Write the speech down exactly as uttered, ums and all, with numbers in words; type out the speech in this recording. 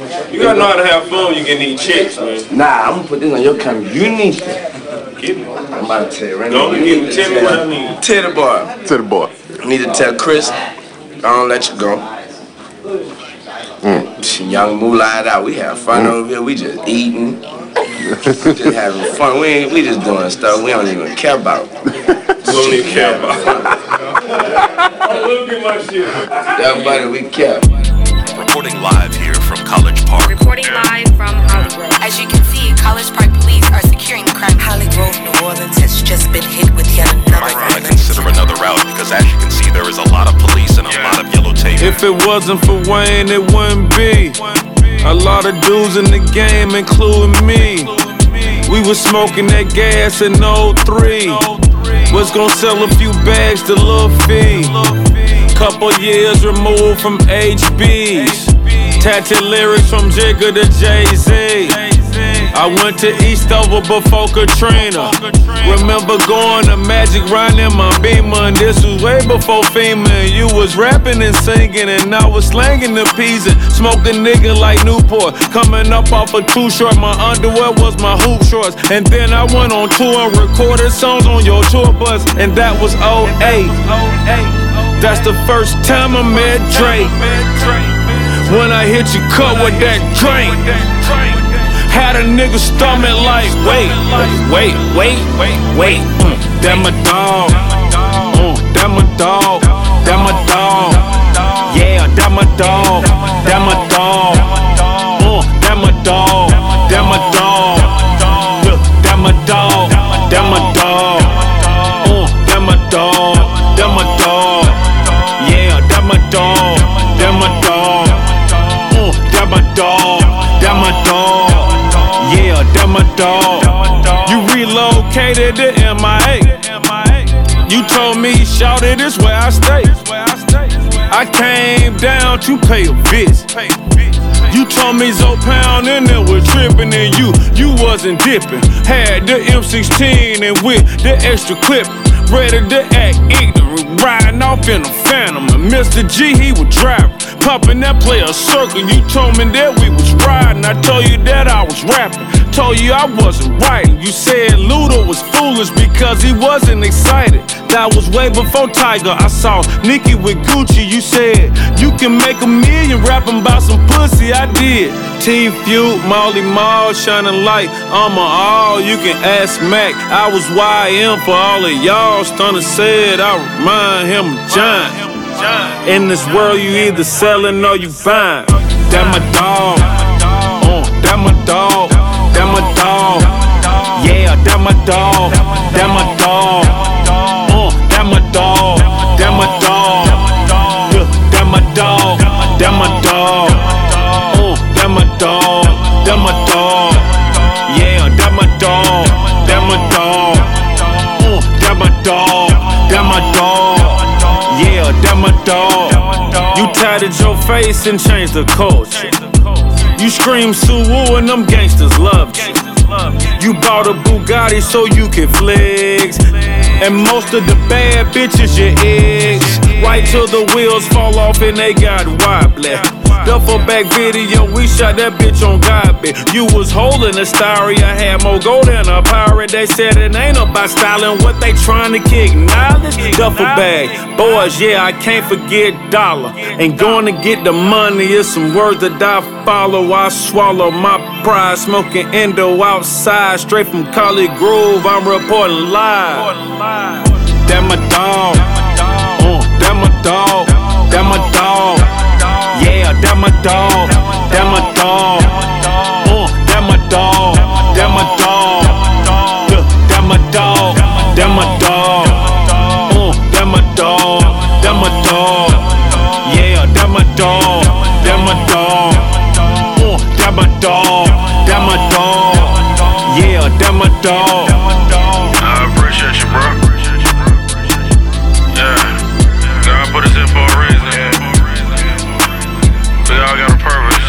You gotta know how to have fun when you get these checks, man. Nah, I'm gonna put this on your camera. You need to. Get me. I'm about to tell you right Go now. and get me. Tell me what I need. Tell the boy. To the boy. I need to tell Chris, I don't let you go. Mm. Young Moolah out. We have fun mm. over here. We just eating. Just having fun. We ain't, we just doing stuff we don't even care about. We don't even care about. Look at my shit. Everybody we care. Reporting live here from College Park. Reporting live from Hollygrove. As you can see, College Park police are securing the crime. Hollygrove, New Orleans has just been hit with yet another Might want to consider another route because as you can see, there is a lot of police and a lot of yellow tape. If it wasn't for Wayne, it wouldn't be. A lot of dudes in the game, including me. We was smoking that gas in oh three. Was gonna sell a few bags to Lil Fee. Couple years removed from H B's. Tatted lyrics from Jigga to Jay-Z. I went to Eastover before Katrina. Remember going to Magic riding my Beamer, and this was way before FEMA. And you was rapping and singing, and I was slanging the peas and smoking nigga like Newport. Coming up off of Too Short, my underwear was my hoop shorts. And then I went on tour and recorded songs on your tour bus, and that was oh eight. That's the first time I met Drake. When I hit you cut with that drink, had a nigga stomach like, wait, wait, wait, wait, wait. Mm, that my dog, mm, that my dog, that my dog. Yeah, that my dog, that my dog, mm, that my dog, that my dog. Look, that my dog, that my dog, mm, that my dog, that my dog. Yeah, that my dog, that my dog, mm, that my dog, that my dog. Yeah, that my dog. You relocated to M I A. You told me, shout it, is where I stay. I came down to pay a visit. You told me Zo Pound and then was tripping, and you, you wasn't dipping. Had the M sixteen and with the extra clip, ready to act ignorant, riding off in a Phantom. And Mister G, he was driving, pumping that player circle. You told me that we was riding, I told you that I was rapping. Told you I wasn't writing. You said Ludo was foolish because he wasn't excited. That was way before Tiger. I saw Nicki with Gucci. You said you can make a million rapping about some pussy. I did. T-Feud, Molly Mall, shining light. I'm a all. You can ask Mac. I was Y M for all of y'all. Stunner said I remind him of giant. In this world, you either selling or you buying. That my dog. Uh, that my dog. That my dog, yeah, that my dog, that my dog, uh, that my dog, that my dog, yeah, that my dog, that my dog, uh, that my dog, that my dog, yeah, that my dog, that my dog, uh, that my dog, that my dog, yeah, that my dog. You tatted your face and changed the culture. You scream Suwoo and them gangsters loved you. You bought a Bugatti so you can flex. And most of the bad bitches your ex. Right till the wheels fall off and they got wobbly. Duffel bag video, we shot that bitch on God bit. You was holding a starry, I had more gold than a pirate. They said it ain't about styling, what they trying to kick knowledge. Duffel bag, boys, yeah, I can't forget dollar. Ain't going to get the money, it's some words that I follow. I swallow my pride, smoking endo outside, straight from Collie Grove. I'm reporting live. That my dog, uh, that my dog, that my dog. Yeah, that my dog, that my dog, uh, that my dog, that my dog, yeah, that my dog, that my dog, uh, that my dog, that my dog, yeah, that my dog, that my dog, uh, that my dog, that my dog, yeah, that my dog. I appreciate you, bro. Yeah, God put us in for a reason. We all got a purpose.